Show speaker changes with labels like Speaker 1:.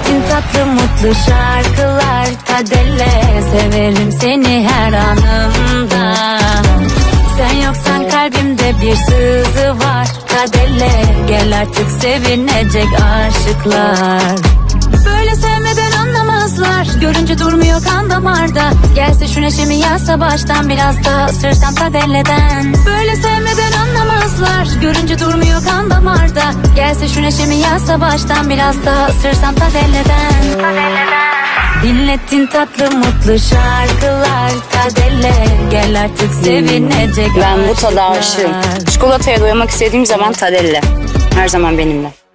Speaker 1: Dinlettin tatlı mutlu şarkılar Tadelle, severim seni her anımda. Sen yoksan kalbimde bir sızı var Tadelle, gel artık sevinecek aşıklar. Böyle sevmeden anlamazlar, görünce durmuyor kan damarda. Gelse şu neşemi yazsa baştan, biraz daha ısırsam Tadelle'den. Böyle sevmeden anlamazlar, görünce durmuyor kan damarda. Gelse şu neşemi yazsa baştan, biraz daha ısırsam Tadelle'den. Dinlettin tatlı mutlu şarkılar Tadelle, gel artık sevinecek
Speaker 2: Ben bu tada aşığım. Çikolataya doymak istediğim zaman Tadelle her zaman benimle.